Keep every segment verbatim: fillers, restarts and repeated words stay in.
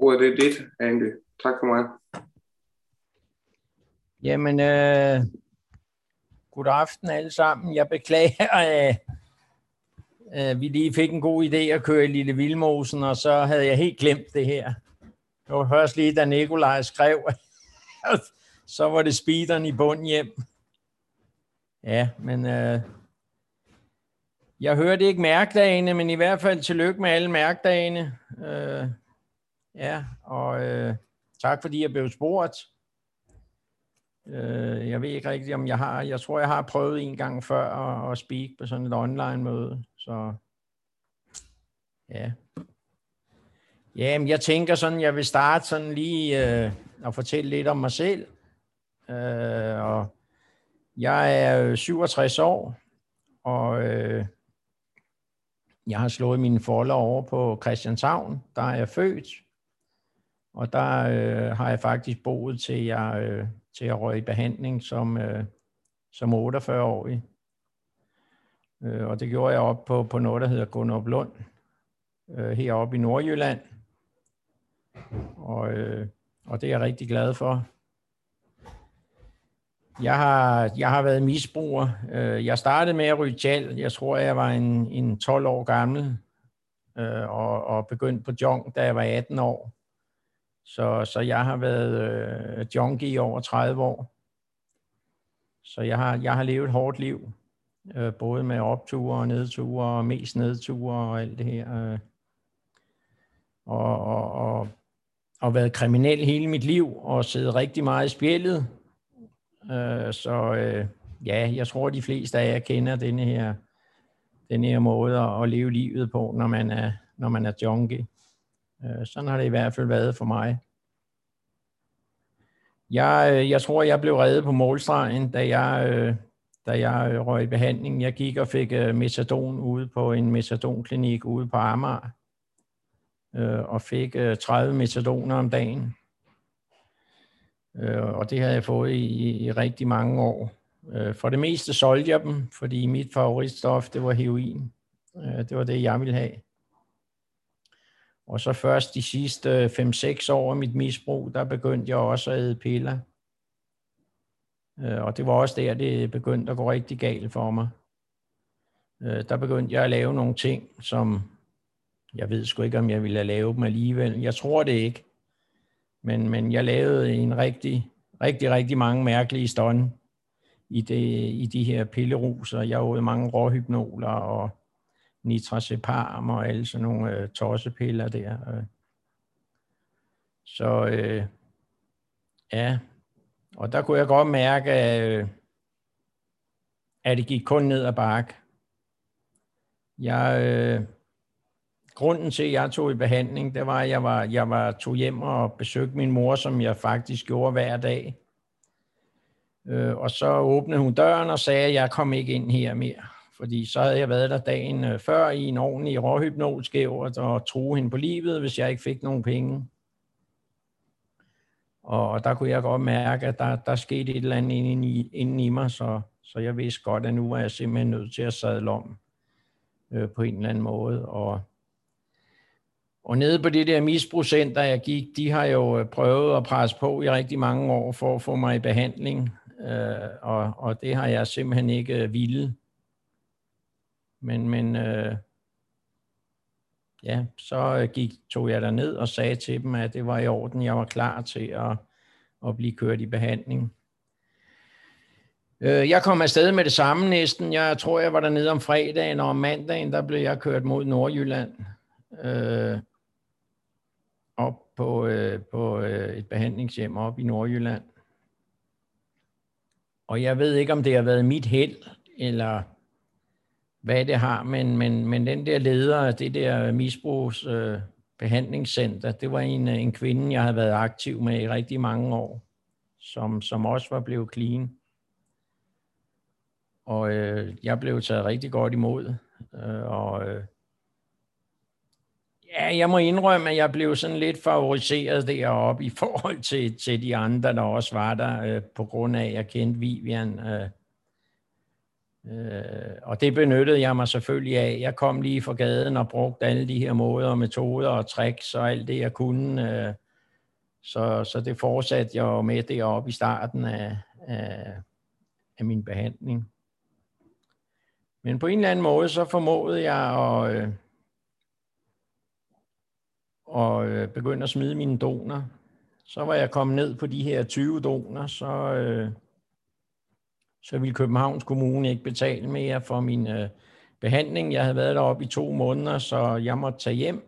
ordet er dit, Andy. Tak for mig. Jamen, øh, god aften alle sammen. Jeg beklager, at øh, vi lige fik en god idé at køre i Lille Vildmosen, og så havde jeg helt glemt det her. Det var først lige, da Nikolaj skrev, så var det speederen i bund hjem. Ja, men øh, jeg hørte ikke mærkedagene, men i hvert fald tillykke med alle mærkedagene. Øh, ja, og øh, tak fordi jeg blev spurgt. Øh, jeg ved ikke rigtigt, om jeg har, jeg tror, jeg har prøvet en gang før at, at speak på sådan et online-møde, så ja. Jamen, jeg tænker sådan, jeg vil starte sådan lige øh, og fortælle lidt om mig selv. Øh, og jeg er syvogtres år, og øh, jeg har slået mine folder over på Christianshavn. Der er jeg født, og der øh, har jeg faktisk boet til jeg, øh, til jeg røg i behandling som, øh, som otteogfyrre-årig. Øh, og det gjorde jeg op på, på noget, der hedder Gunderuplund, øh, heroppe i Nordjylland. Og, øh, og det er jeg rigtig glad for. Jeg har, jeg har været misbruger. Jeg startede med at ryge tjal. Jeg tror, jeg var en, en tolv år gammel, og, og begyndte på jong, da jeg var atten år. Så, så jeg har været øh, junkie i over tredive år. Så jeg har, jeg har levet et hårdt liv, øh, både med opture og nedture, og mest nedture og alt det her. Øh. Og, og, og, og været kriminel hele mit liv, og siddet rigtig meget i spjældet. Øh, så øh, ja, jeg tror, de fleste af jer kender denne her, denne her måde at, at leve livet på, når man er, når man er junkie. Øh, sådan har det i hvert fald været for mig. Jeg, jeg tror, jeg blev reddet på målstregen, da jeg, øh, da jeg røg i behandling. Jeg gik og fik øh, metadon ude på en metadonklinik ude på Amager, øh, og fik øh, tredive metadoner om dagen. Øh, og det havde jeg fået i, i rigtig mange år. Øh, for det meste solgte jeg dem, fordi mit favoritstof, det var heroin. Øh, det var det, jeg ville have. Og så først de sidste fem seks år af mit misbrug, der begyndte jeg også at æde piller. Øh, og det var også der, det begyndte at gå rigtig galt for mig. Øh, der begyndte jeg at lave nogle ting, som jeg ved sgu ikke, om jeg ville lave dem alligevel. Jeg tror det ikke. Men, men jeg lavede en rigtig, rigtig, rigtig mange mærkelige stunt i, det, i de her pilleruser. Jeg åd mange råhypnoler og nitrazepam og alle sådan nogle øh, tossepiller der. Så øh, ja, og der kunne jeg godt mærke, at, at det gik kun ned ad bakke. Jeg... Øh, Grunden til, at jeg tog i behandling, det var, at jeg var, jeg var tog hjem og besøgte min mor, som jeg faktisk gjorde hver dag. Øh, og så åbnede hun døren og sagde, at jeg kom ikke ind her mere. Fordi så havde jeg været der dagen før i en ordentlig råhypnolskæver og troede hende på livet, hvis jeg ikke fik nogen penge. Og der kunne jeg godt mærke, at der, der skete et eller andet inden i, inden i mig, så, så jeg vidste godt, at nu var jeg simpelthen nødt til at sadle om øh, på en eller anden måde. Og Og nede på det der misbrugscenter, jeg gik, de har jo prøvet at presse på i rigtig mange år for at få mig i behandling, øh, og, og det har jeg simpelthen ikke ville. Men, men øh, ja, så gik, tog jeg derned og sagde til dem, at det var i orden, jeg var klar til at, at blive kørt i behandling. Øh, jeg kom afsted med det samme næsten. Jeg tror, jeg var dernede om fredagen, og om mandagen, der blev jeg kørt mod Nordjylland. Øh, op på, øh, på øh, et behandlingshjem op i Nordjylland. Og jeg ved ikke, om det har været mit held, eller hvad det har, men, men, men den der leder af det der misbrugsbehandlingscenter, øh, det var en, en kvinde, jeg havde været aktiv med i rigtig mange år, som, som også var blevet clean. Og øh, jeg blev taget rigtig godt imod, øh, og øh, ja, jeg må indrømme, at jeg blev sådan lidt favoriseret deroppe i forhold til, til de andre, der også var der, øh, på grund af, at jeg kendte Vivian. Øh. Øh, og det benyttede jeg mig selvfølgelig af. Jeg kom lige fra gaden og brugte alle de her måder og metoder og tricks og alt det, jeg kunne. Øh, så, så det fortsatte jeg jo med deroppe i starten af, af, af min behandling. Men på en eller anden måde, så formåede jeg at, øh, at øh, begynde at smide mine doner. Så var jeg kommet ned på de her tyve doner, så, øh, så ville Københavns Kommune ikke betale mere for min øh, behandling. Jeg havde været deroppe i to måneder, så jeg måtte tage hjem.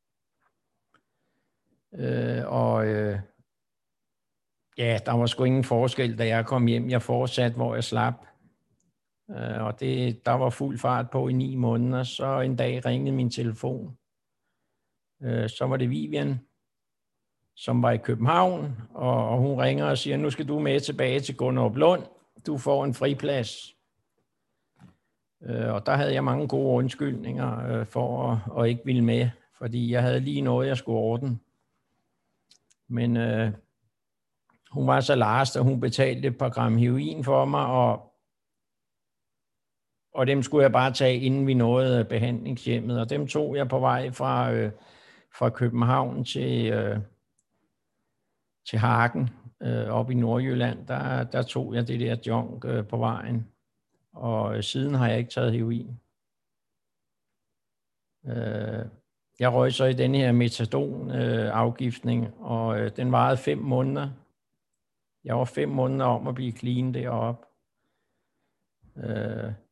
Øh, og øh, ja, der var sgu ingen forskel, da jeg kom hjem. Jeg fortsatte, hvor jeg slap. Øh, og det, der var fuld fart på i ni måneder. Så en dag ringede min telefon. Øh, så var det Vivian, som var i København, og, og hun ringer og siger, nu skal du med tilbage til Gunderup Lund. Du får en friplads. Øh, og der havde jeg mange gode undskyldninger øh, for at, at ikke ville med, fordi jeg havde lige noget, jeg skulle ordne. Men øh, hun var så last, at hun betalte et par gram heroin for mig, og, og dem skulle jeg bare tage, inden vi nåede behandlingshjemmet. Og dem tog jeg på vej fra, øh, fra København til, øh, til Hagen, øh, op i Nordjylland. Der, der tog jeg det der junk øh, på vejen, og øh, siden har jeg ikke taget heroin. Øh, jeg røg så i den her metadon-afgiftning, øh, og øh, den varede fem måneder. Jeg var fem måneder om at blive clean deroppe. Øh,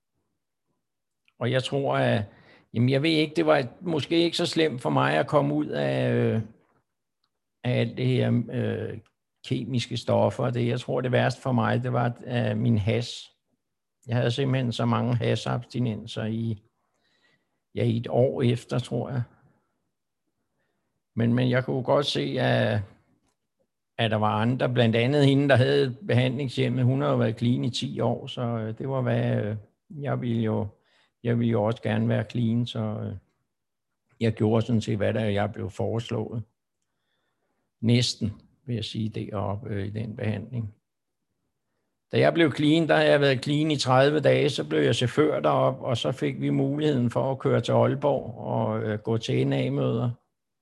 og jeg tror, at jamen jeg ved ikke, det var måske ikke så slemt for mig at komme ud af, øh, af alt det her øh, kemiske stoffer. Det, jeg tror, det værste for mig, det var øh, min hash. Jeg havde simpelthen så mange hash-abstinenser i, ja, i et år efter, tror jeg. Men, men jeg kunne godt se, at, at der var andre, blandt andet hende, der havde behandlingshjemmet. Hun har jo været clean i ti år, så det var hvad, jeg ville jo, jeg ville jo også gerne være clean, så jeg gjorde sådan set, hvad der jeg blev foreslået. Næsten, vil jeg sige, deroppe øh, i den behandling. Da jeg blev clean, der havde jeg været clean i tredive dage, så blev jeg chauffør deroppe, og så fik vi muligheden for at køre til Aalborg og øh, gå til N A-møder.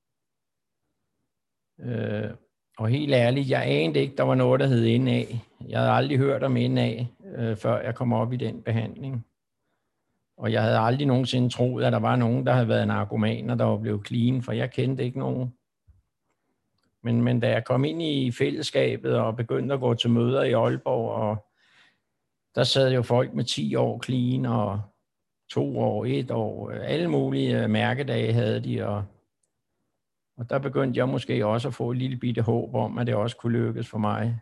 Øh, og helt ærligt, jeg anede ikke, der var noget, der hed N A. Jeg havde aldrig hørt om N A, øh, før jeg kom op i den behandling. Og jeg havde aldrig nogensinde troet, at der var nogen, der havde været narkomaner, der var blevet clean, for jeg kendte ikke nogen. Men, men da jeg kom ind i fællesskabet og begyndte at gå til møder i Aalborg, og der sad jo folk med ti år clean, og to år, et år, alle mulige mærkedage havde de, og, og der begyndte jeg måske også at få et lille bitte håb om, at det også kunne lykkes for mig.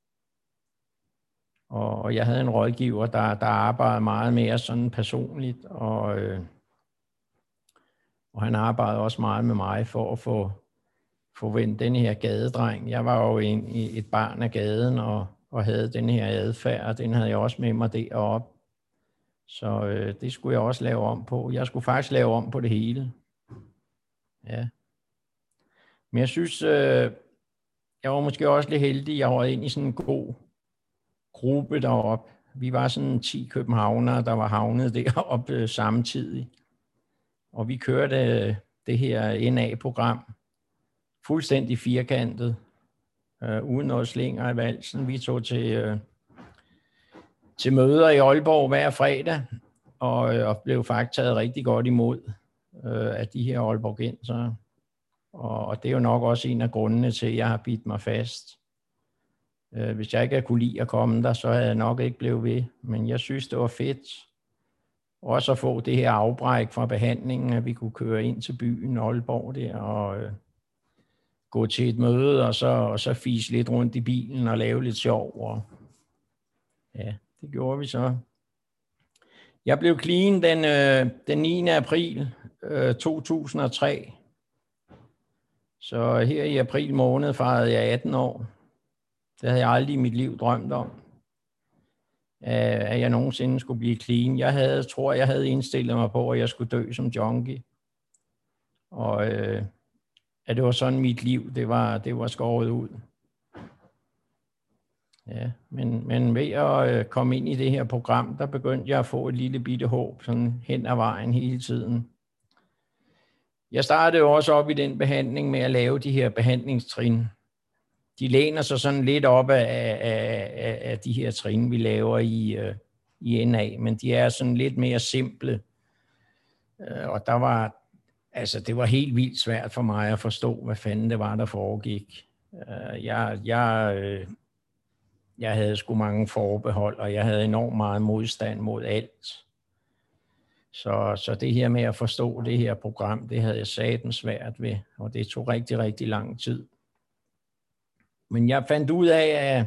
Og, og jeg havde en rådgiver, der, der arbejdede meget mere sådan personligt, og, øh, og han arbejdede også meget med mig for at få få vendt den her gadedreng. Jeg var jo en, et barn af gaden, og, og havde den her adfærd, og den havde jeg også med mig deroppe. Så øh, det skulle jeg også lave om på. Jeg skulle faktisk lave om på det hele. Ja. Men jeg synes, øh, jeg var måske også lidt heldig, jeg var ind i sådan en god gruppe deroppe. Vi var sådan ti københavnere, der var havnet deroppe øh, samtidig. Og vi kørte øh, det her N A-program, fuldstændig firkantet, øh, uden noget slinger i valsen. Vi tog til, øh, til møder i Aalborg hver fredag, og, øh, og blev faktisk taget rigtig godt imod øh, af de her aalborgenser. Og, og det er jo nok også en af grundene til, at jeg har bidt mig fast. Øh, hvis jeg ikke havde kunne lide at komme der, så havde jeg nok ikke blevet ved. Men jeg synes, det var fedt også at få det her afbræk fra behandlingen, at vi kunne køre ind til byen Aalborg der, og øh, gå til et møde, og så, og så fise lidt rundt i bilen og lave lidt sjov. Og ja, det gjorde vi så. Jeg blev clean den, øh, den niende april øh, to tusind og tre. Så her i april måned fejrede jeg atten år. Det havde jeg aldrig i mit liv drømt om, at jeg nogensinde skulle blive clean. Jeg havde, tror, jeg havde indstillet mig på, at jeg skulle dø som junkie. Og øh, at det var sådan mit liv, det var, det var skåret ud. Ja, men, men ved at øh, komme ind i det her program, der begyndte jeg at få et lille bitte håb sådan hen ad vejen hele tiden. Jeg startede jo også op i den behandling med at lave de her behandlingstrin. De læner sig sådan lidt op af, af, af de her trin, vi laver i, øh, i N A, men de er sådan lidt mere simple. Øh, og der var, altså det var helt vildt svært for mig at forstå, hvad fanden det var, der foregik. Øh, jeg, jeg, øh, jeg havde sgu mange forbehold, og jeg havde enormt meget modstand mod alt. Så, så det her med at forstå det her program, det havde jeg satans svært ved, og det tog rigtig, rigtig lang tid. Men jeg fandt ud af, at,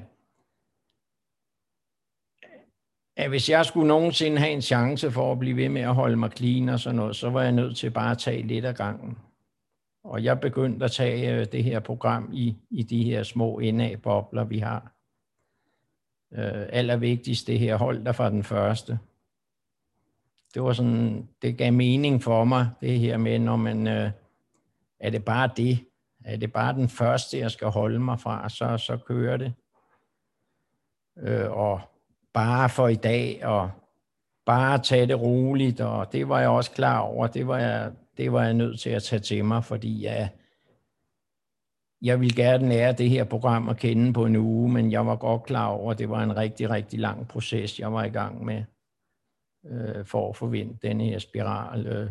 at hvis jeg skulle nogensinde have en chance for at blive ved med at holde mig clean og sådan noget, så var jeg nødt til bare at tage lidt af gangen. Og jeg begyndte at tage det her program i, i de her små N A-bobler, vi har. Øh, allervigtigst det her, hold dig fra den første. Det var sådan, det gav mening for mig, det her med, når man, øh, er det bare det? Er det bare den første, jeg skal holde mig fra, så, så kører det. Øh, og bare for i dag, og bare tage det roligt, og det var jeg også klar over, det var jeg, det var jeg nødt til at tage til mig, fordi jeg, jeg ville gerne lære det her program at kende på en uge, men jeg var godt klar over, at det var en rigtig, rigtig lang proces, jeg var i gang med, øh, for at forvente denne her spiral, øh,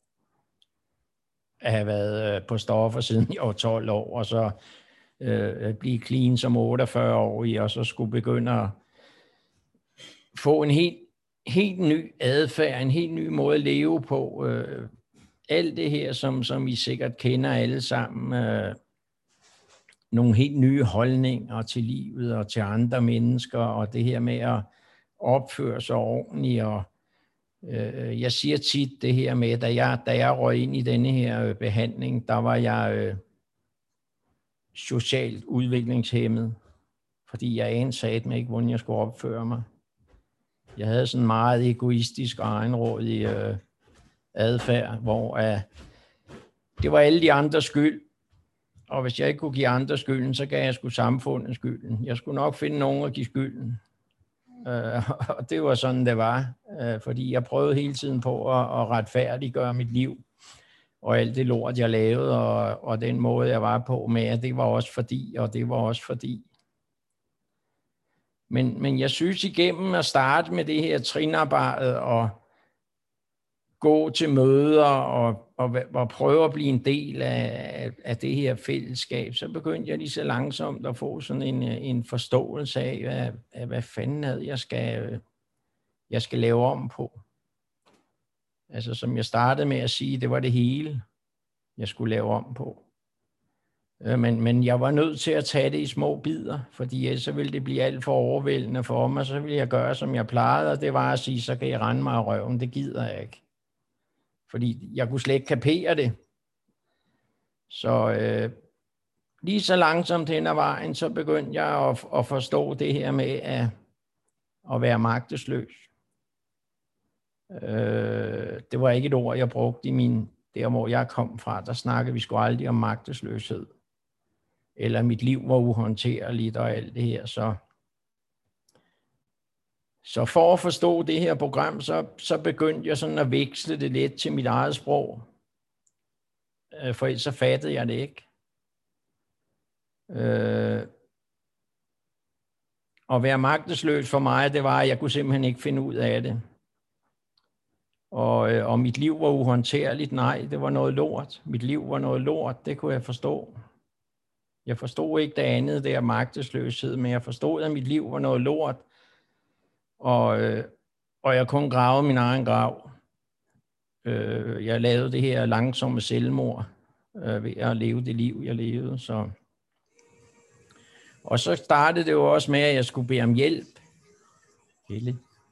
at have været på stoffer siden jeg var tolv år, og så øh, blive clean som otteogfyrre-årig, og så skulle begynde at få en helt, helt ny adfærd, en helt ny måde at leve på. Øh, alt det her, som, som I sikkert kender alle sammen, øh, nogle helt nye holdninger til livet og til andre mennesker, og det her med at opføre sig ordentligt. Og øh, jeg siger tit det her med, da jeg, da jeg røg ind i denne her behandling, der var jeg øh, socialt udviklingshæmmet, fordi jeg anede mig ikke, hvordan jeg skulle opføre mig. Jeg havde sådan meget egoistisk og egenrådig øh, adfærd, hvor øh, det var alle de andres skyld, og hvis jeg ikke kunne give andre skylden, så gav jeg sgu samfundet skylden. Jeg skulle nok finde nogen at give skylden. Øh, og det var sådan, det var, øh, fordi jeg prøvede hele tiden på at, at retfærdiggøre mit liv, og alt det lort, jeg lavede, og, og den måde, jeg var på med, at det var også fordi, og det var også fordi. Men, men jeg synes igennem at starte med det her trinarbejde og gå til møder og, og, og prøve at blive en del af, af det her fællesskab, så begyndte jeg lige så langsomt at få sådan en, en forståelse af, hvad, af, hvad fanden er jeg skal, jeg skal lave om på. Altså som jeg startede med at sige, det var det hele, jeg skulle lave om på. Men, men jeg var nødt til at tage det i små bidder, fordi ellers så ville det blive alt for overvældende for mig. Så ville jeg gøre, som jeg plejede, og det var at sige, så kan jeg rende mig af røven. Det gider jeg ikke. Fordi jeg kunne slet ikke kapere det. Så øh, lige så langsomt hen ad vejen, så begyndte jeg at, at forstå det her med at, at være magtesløs. Øh, det var ikke et ord, jeg brugte i min, der hvor jeg kom fra. Der snakkede vi sgu aldrig om magtesløshed. Eller mit liv var uhåndterligt og alt det her. Så, så for at forstå det her program, så, så begyndte jeg sådan at veksle det lidt til mit eget sprog. For ellers så fattede jeg det ikke. Øh, at være magtesløs for mig, det var, at jeg kunne simpelthen ikke finde ud af det. Og, og mit liv var uhåndterligt. Nej, det var noget lort. Mit liv var noget lort, det kunne jeg forstå. Jeg forstod ikke det andet, det er magtesløshed, men jeg forstod, at mit liv var noget lort, og, øh, og jeg kunne grave min egen grav. Øh, jeg lavede det her langsomme selvmord øh, ved at leve det liv, jeg levede. Så. Og så startede det jo også med, at jeg skulle bede om hjælp. Helle.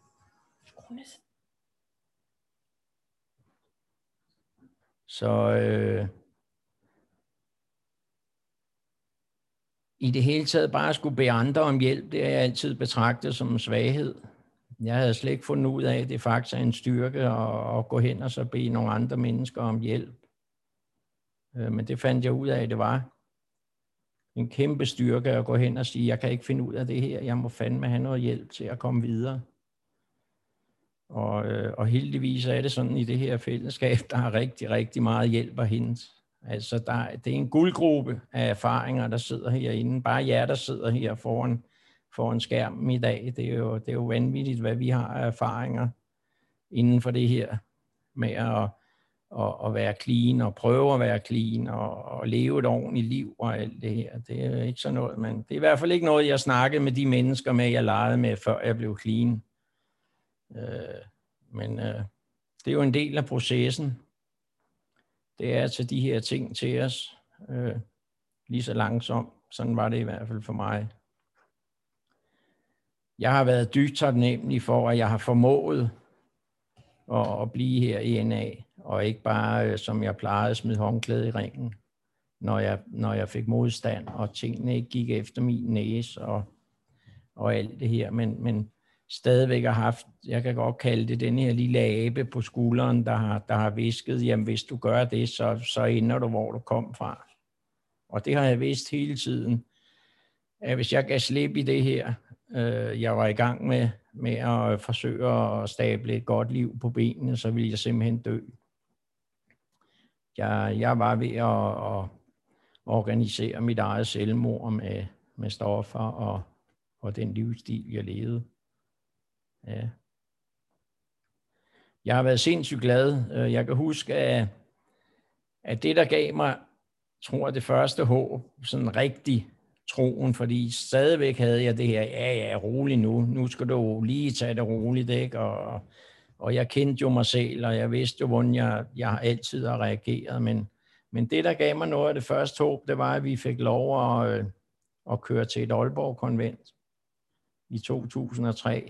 Så øh, i det hele taget bare skulle bede andre om hjælp, det har jeg altid betragtet som en svaghed. Jeg havde slet ikke fundet ud af, at det faktisk er en styrke at, at gå hen og så bede nogle andre mennesker om hjælp. Men det fandt jeg ud af, at det var. en kæmpe styrke at gå hen og sige, jeg kan ikke finde ud af det her, jeg må fandme have noget hjælp til at komme videre. Og, øh, og heldigvis er det sådan i det her fællesskab, der har rigtig, rigtig meget hjælp at hente. Altså, der, det er en guldgruppe af erfaringer, der sidder herinde. Bare jer, der sidder her foran, foran skærmen i dag. Det er, jo, det er jo vanvittigt, hvad vi har af erfaringer inden for det her med at, at, at være clean og prøve at være clean og, og leve et ordentligt liv og alt det her. Det er ikke sådan noget, men det er i hvert fald ikke noget, jeg snakkede med de mennesker med, jeg legede med, før jeg blev clean. Øh, men øh, det er jo en del af processen. Det er at tage de her ting til os øh, lige så langsomt. Sådan var det i hvert fald for mig. Jeg har været dybt taknemmelig for, at jeg har formået at, at blive her i N A, og ikke bare, øh, som jeg plejede, at smide håndklæde i ringen, når jeg, når jeg fik modstand, og tingene ikke gik efter min næse og, og alt det her, men, men stadigvæk har haft, jeg kan godt kalde det, den her lille abe på skulderen, der har, der har visket, jamen hvis du gør det, så, så ender du, hvor du kom fra. Og det har jeg vidst hele tiden, at hvis jeg gav slip i det her, øh, jeg var i gang med, med at forsøge at stable et godt liv på benene, så ville jeg simpelthen dø. Jeg, jeg var ved at, at organisere mit eget selvmord med, med stoffer og, og den livsstil, jeg levede. Ja. Jeg har været sindssygt glad. Jeg kan huske, at, at det, der gav mig, tror jeg, det første håb, sådan rigtig troen, fordi stadigvæk havde jeg det her, ja, ja, rolig nu, nu skal du lige tage det roligt, ikke? Og, og jeg kendte jo mig selv, og jeg vidste jo, hvordan jeg, jeg altid har reageret, men, men det, der gav mig noget af det første håb, det var, at vi fik lov at, at køre til et Aalborg-konvent i to tusind og tre.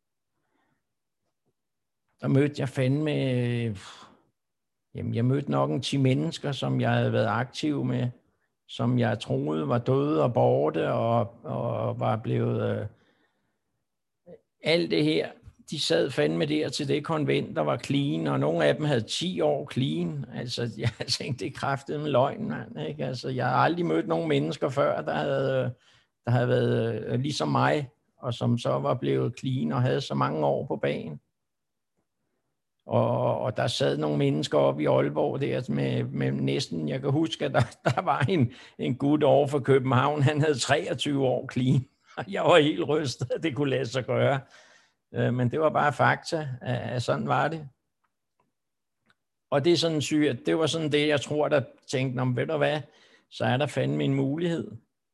Der mødte jeg fandme, jamen jeg mødte nok en ti mennesker, som jeg havde været aktiv med, som jeg troede var døde og borte og, og var blevet, øh, alt det her, de sad fandme der til det konvent, der var clean, og nogle af dem havde ti år clean, altså jeg tænkte, det kræftede med løgn, mand, ikke? Altså jeg har aldrig mødt nogen mennesker før, der havde, der havde været øh, ligesom mig, og som så var blevet clean og havde så mange år på bagen. Og, og der sad nogle mennesker oppe i Aalborg der med, med næsten, jeg kan huske, at der, der var en, en gut over for København, han havde treogtyve år clean, og jeg var helt rystet, at det kunne lade sig gøre. Men det var bare fakta, at sådan var det. Og det er sådan sygt, det var sådan det, jeg tror, der tænkte, om ved du hvad, så er der fandme en mulighed.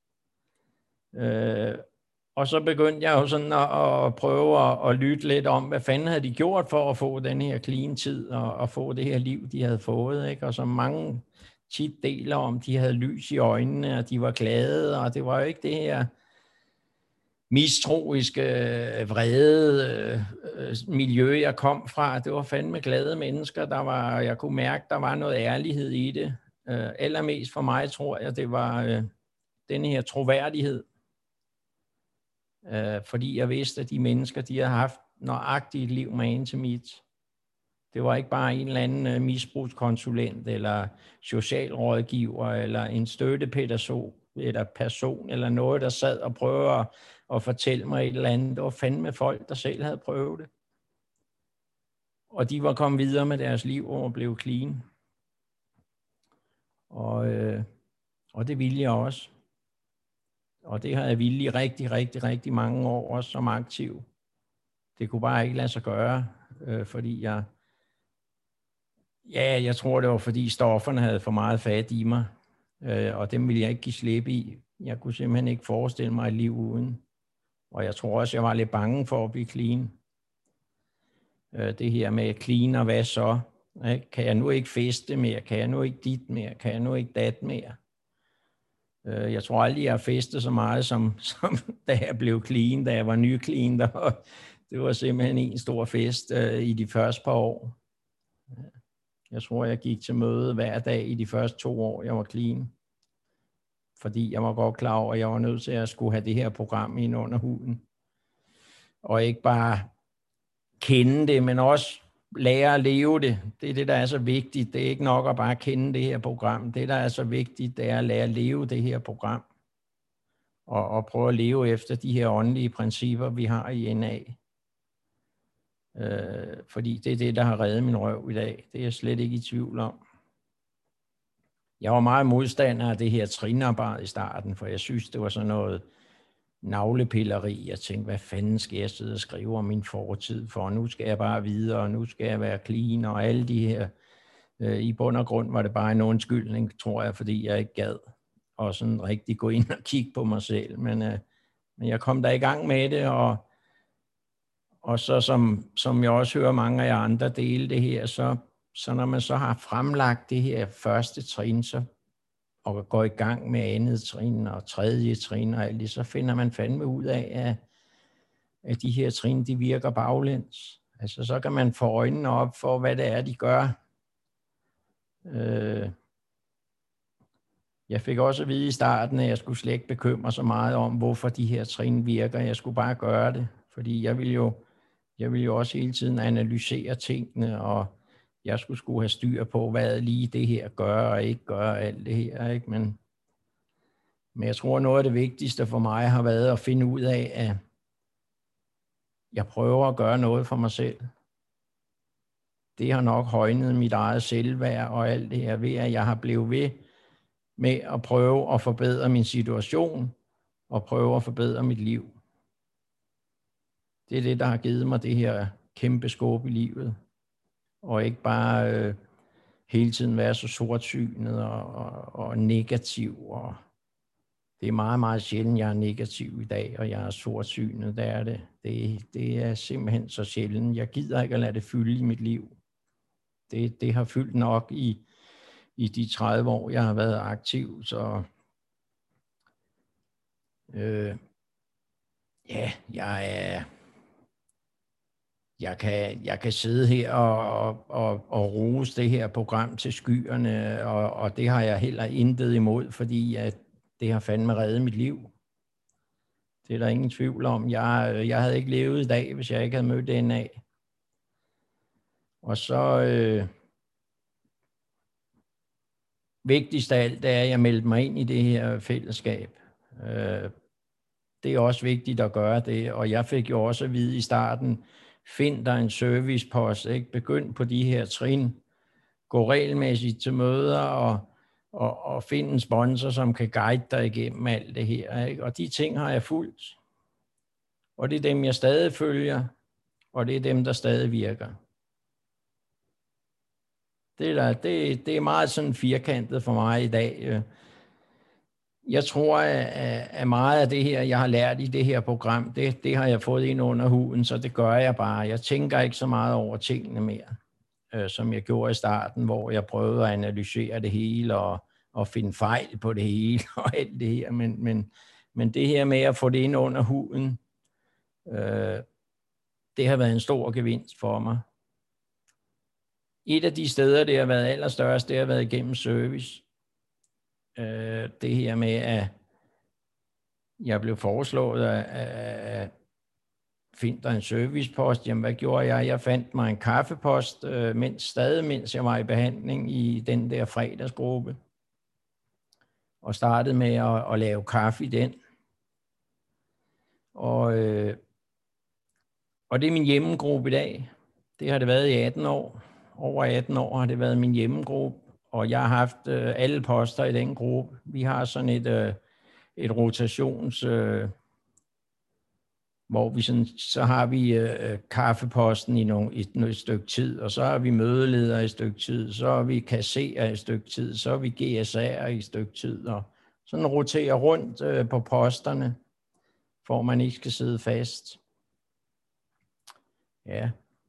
Øh, Og så begyndte jeg jo sådan at, at prøve at, at lytte lidt om, hvad fanden havde de gjort for at få den her clean tid og at få det her liv, de havde fået, ikke? Og så mange tit deler om, de havde lys i øjnene, og de var glade, og det var jo ikke det her mistroiske, vrede øh, miljø, jeg kom fra. Det var fandme glade mennesker, der var, jeg kunne mærke, der var noget ærlighed i det. Øh, allermest for mig, tror jeg, det var øh, den her troværdighed. Uh, fordi jeg vidste, at de mennesker, de har haft nøjagtigt et liv med en til mit. Det var ikke bare en eller anden uh, misbrugskonsulent, eller socialrådgiver, eller en støttepædagog, eller person, eller noget, der sad og prøvede at, at fortælle mig et eller andet. Det var fandme folk, der selv havde prøvet det. Og de var kommet videre med deres liv og blev clean. Og, uh, og det ville jeg også. Og det har jeg vildt i rigtig, rigtig, rigtig mange år, også som aktiv. Det kunne bare ikke lade sig gøre, øh, fordi jeg... Ja, jeg tror, det var, fordi stofferne havde for meget fat i mig, øh, og dem ville jeg ikke give slip i. Jeg kunne simpelthen ikke forestille mig et liv uden. Og jeg tror også, jeg var lidt bange for at blive clean. Øh, det her med clean og hvad så? Ikke? Kan jeg nu ikke feste mere? Kan jeg nu ikke dit mere? Kan jeg nu ikke dat mere? Jeg tror aldrig, jeg har festet så meget, som, som da jeg blev clean, da jeg var ny clean. Der var, det var simpelthen en stor fest uh, i de første par år. Jeg tror, jeg gik til møde hver dag i de første to år, jeg var clean. Fordi jeg var godt klar over, at jeg var nødt til at skulle have det her program ind under huden. Og ikke bare kende det, men også lære at leve det. Det er det, der er så vigtigt. Det er ikke nok at bare kende det her program. Det, der er så vigtigt, det er at lære at leve det her program. og, og prøve at leve efter de her åndelige principper, vi har i N A. Øh, fordi det er det, der har reddet min røv i dag. Det er jeg slet ikke i tvivl om. Jeg var meget modstander af det her trinarbejde i starten, for jeg synes, det var sådan noget navlepilleri. Jeg tænkte, hvad fanden skal jeg sidde og skrive om min fortid for? Nu skal jeg bare videre, og nu skal jeg være clean, og alle de her. Øh, I bund og grund var det bare en undskyldning, tror jeg, fordi jeg ikke gad og sådan rigtig gå ind og kigge på mig selv. Men, øh, men jeg kom der i gang med det, og, og så som, som jeg også hører mange af jer andre dele det her, så, så når man så har fremlagt det her første trin, så og går i gang med andet trin og tredje trin og alt det, så finder man fandme ud af, at, at de her trin, de virker baglæns. Altså, så kan man få øjnene op for, hvad det er, de gør. Øh, jeg fik også at vide i starten, at jeg skulle slet ikke bekymre så meget om, hvorfor de her trin virker. Jeg skulle bare gøre det, fordi jeg ville jo, jeg ville jo også hele tiden analysere tingene, og jeg skulle skulle have styr på, hvad lige det her gør og ikke gør, alt det her, ikke? Men, men jeg tror, noget af det vigtigste for mig har været at finde ud af, at jeg prøver at gøre noget for mig selv. Det har nok højnet mit eget selvværd og alt det her ved, at jeg har blevet ved med at prøve at forbedre min situation og prøve at forbedre mit liv. Det er det, der har givet mig det her kæmpe skub i livet. Og ikke bare øh, hele tiden være så sortsynet og, og, og negativ. Og det er meget, meget sjældent, jeg er negativ i dag, og jeg er sortsynet. Det er det. Det, det er simpelthen så sjældent. Jeg gider ikke at lade det fylde i mit liv. Det, det har fyldt nok i, i de tredive år, jeg har været aktiv. Så øh, ja, jeg er... Jeg kan, jeg kan sidde her og, og, og rose det her program til skyerne, og, og det har jeg heller intet imod, fordi at det har fandme reddet mit liv. Det er der ingen tvivl om. Jeg, jeg havde ikke levet i dag, hvis jeg ikke havde mødt N A. Og så øh, vigtigst af alt, det er, at jeg meldte mig ind i det her fællesskab. Øh, det er også vigtigt at gøre det, og jeg fik jo også at vide i starten, find dig en servicepost, ikke? Begynd på de her trin, gå regelmæssigt til møder og, og, og find en sponsor, som kan guide dig igennem alt det her, ikke? Og de ting har jeg fulgt. Og det er dem, jeg stadig følger, og det er dem, der stadig virker. Det er, det, det er meget sådan firkantet for mig i dag. Jeg tror, at meget af det her, jeg har lært i det her program, det, det har jeg fået ind under huden, så det gør jeg bare. Jeg tænker ikke så meget over tingene mere, øh, som jeg gjorde i starten, hvor jeg prøvede at analysere det hele og, og finde fejl på det hele og alt det her. Men, men, men det her med at få det ind under huden, øh, det har været en stor gevinst for mig. Et af de steder, det har været allerstørst, det har været igennem service. Øh, det her med, at jeg blev foreslået at, at finde dig en servicepost. Jamen, hvad gjorde jeg? Jeg fandt mig en kaffepost, øh, mens, stadig mens jeg var i behandling i den der fredagsgruppe. Og startede med at, at lave kaffe i den. Og, øh, og det er min hjemmegruppe i dag. Det har det været i atten år. Over atten år har det været min hjemmegruppe. Og jeg har haft øh, alle poster i den gruppe. Vi har sådan et, øh, et rotations... Øh, hvor vi sådan, så har vi øh, kaffeposten i nogle, et, et stykke tid, og så har vi mødeleder i et stykke tid, så har vi kasserer i et stykke tid, så har vi G S R'er i et stykke tid, og sådan roterer rundt øh, på posterne, for man ikke skal sidde fast. Ja.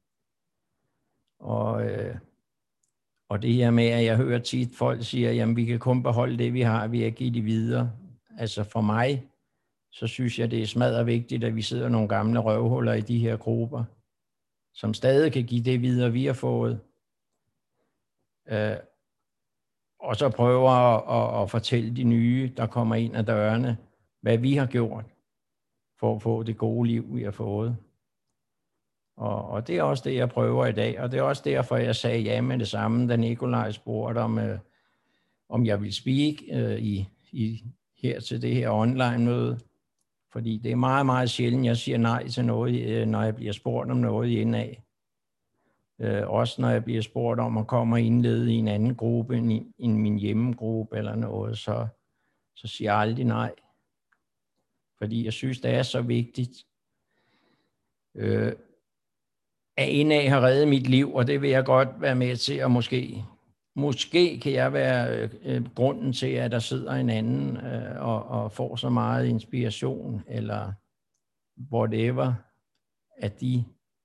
Og, øh, og det her med, at jeg hører tit folk siger, jamen vi kan kun beholde det, vi har, vi har givet det videre. Altså for mig, så synes jeg, det er smadret vigtigt, at vi sidder nogle gamle røvhuller i de her grupper, som stadig kan give det videre, vi har fået. Øh, og så prøver at, at, at fortælle de nye, der kommer ind ad dørene, hvad vi har gjort for at få det gode liv, vi har fået. Og, og det er også det, jeg prøver i dag, og det er også derfor, jeg sagde ja med det samme, da Nikolaj spurgte, om, øh, om jeg ville speak øh, i, i her til det her online-møde. Fordi det er meget, meget sjældent, jeg siger nej til noget, når jeg bliver spurgt om noget indad. Øh, også når jeg bliver spurgt om at komme og indlede i en anden gruppe end, i, end min hjemmegruppe eller noget, så, så siger jeg aldrig nej. Fordi jeg synes, det er så vigtigt. Øh, at indad har reddet mit liv, og det vil jeg godt være med til, og måske, måske kan jeg være øh, grunden til, at der sidder en anden øh, og, og får så meget inspiration, eller whatever, at de,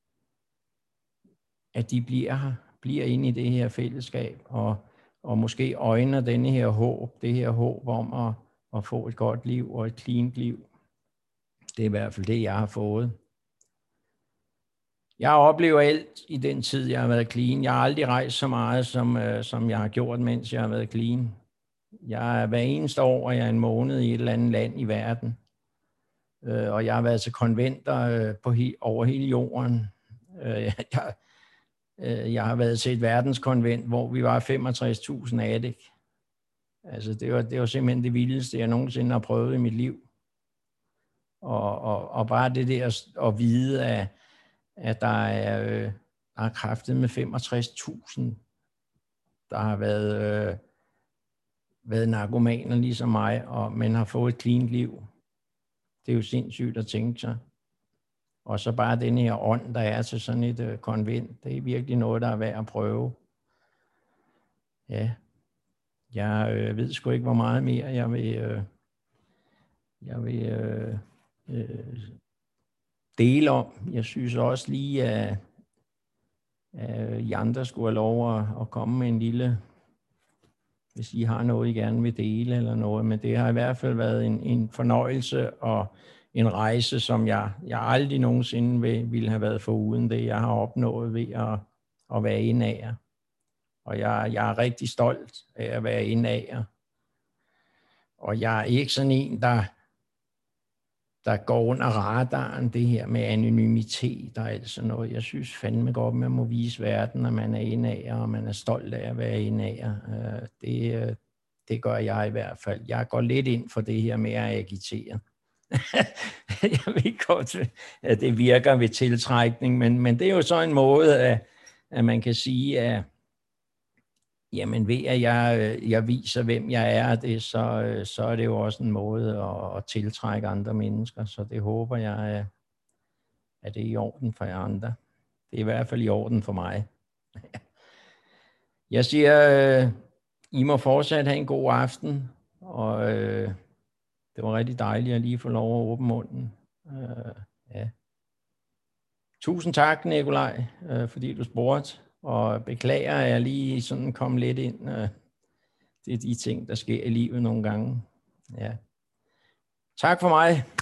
at de bliver her, bliver inde i det her fællesskab, og, og måske øjner denne her håb, det her håb om at, at få et godt liv og et clean liv. Det er i hvert fald det, jeg har fået. Jeg har oplevet alt i den tid, jeg har været clean. Jeg har aldrig rejst så meget, som, øh, som jeg har gjort, mens jeg har været clean. Jeg er hver eneste år, jeg er en måned i et eller andet land i verden. Øh, og jeg har været til konventer øh, på he- over hele jorden. Øh, jeg, øh, jeg har været til et verdenskonvent, hvor vi var femogtres tusind af det. Altså, det var, det var simpelthen det vildeste, jeg nogensinde har prøvet i mit liv. Og, og, og bare det der at vide, at at der er, øh, der er kræftet med femogtres tusind, der har været, øh, været narkomaner ligesom mig, og, men har fået et clean liv. Det er jo sindssygt at tænke sig. Og så bare den her ånd, der er til sådan et øh, konvent, det er virkelig noget, der er værd at prøve. Ja, jeg øh, ved sgu ikke, hvor meget mere jeg vil, øh, jeg vil øh, øh, dele om. Jeg synes også lige, at Uh, I andre skulle have lov at, at komme med en lille, hvis I har noget, I gerne vil dele eller noget, men det har i hvert fald været en, en fornøjelse og en rejse, som jeg, jeg aldrig nogensinde vil, ville have været foruden det, jeg har opnået ved at, at være inde af jer. Og jeg, jeg er rigtig stolt af at være inde af jer. Og jeg er ikke sådan en, der der går under radaren, det her med anonymitet og alt sådan noget. Jeg synes fandme godt, man må vise verden, at man er inde af jer, og man er stolt af at være inde af jer. Det, det gør jeg i hvert fald. Jeg går lidt ind for det her med at agitere. Jeg ved godt, at det virker ved tiltrækning, men, men det er jo så en måde, at, at man kan sige, at jamen ved at jeg, jeg viser, hvem jeg er, det, så, så er det jo også en måde at, at tiltrække andre mennesker. Så det håber jeg, at det er i orden for jer andre. Det er i hvert fald i orden for mig. Jeg siger, I må fortsat have en god aften, og det var rigtig dejligt at lige få lov at åbne munden. Ja. Tusind tak, Nikolaj, fordi du spurgte. Og beklager, at jeg lige sådan kom lidt ind. Det er de ting, der sker i livet nogle gange. Ja. Tak for mig.